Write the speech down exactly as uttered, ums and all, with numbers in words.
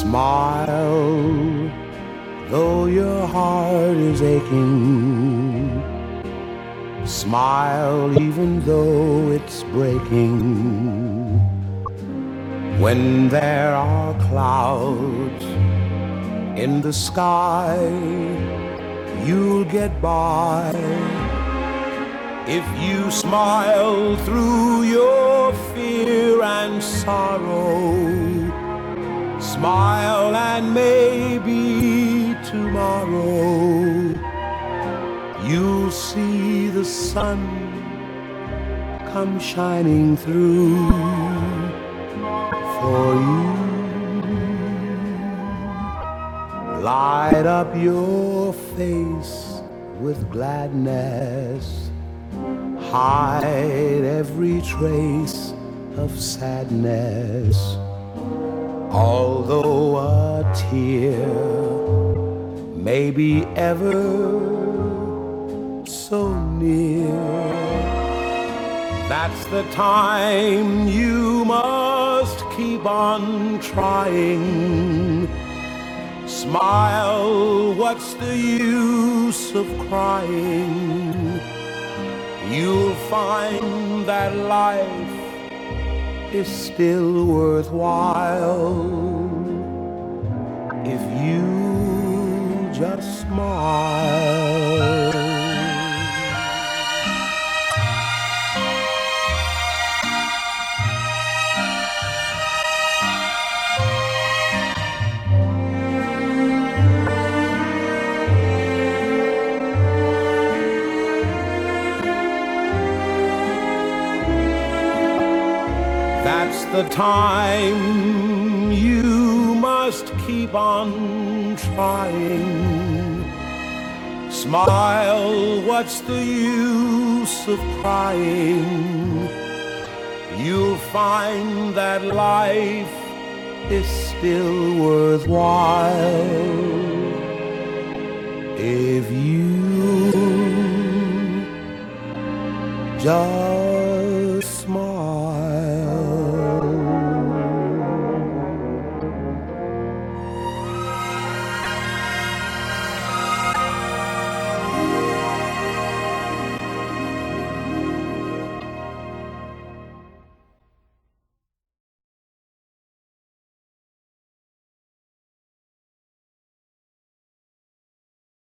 Smile, though your heart is aching. Smile, even though it's breaking. When there are clouds in the sky, you'll get by. If you smile through your fear and sorrow, smile and maybe tomorrow you'll see the sun come shining through for you. Light up your face with gladness, hide every trace of sadness. Although a tear may be ever so near, that's the time you must keep on trying. Smile, what's the use of crying? You'll find that life is still worthwhile if you just smile. That's the time you must keep on trying. Smile, what's the use of crying? You'll find that life is still worthwhile if you just smile.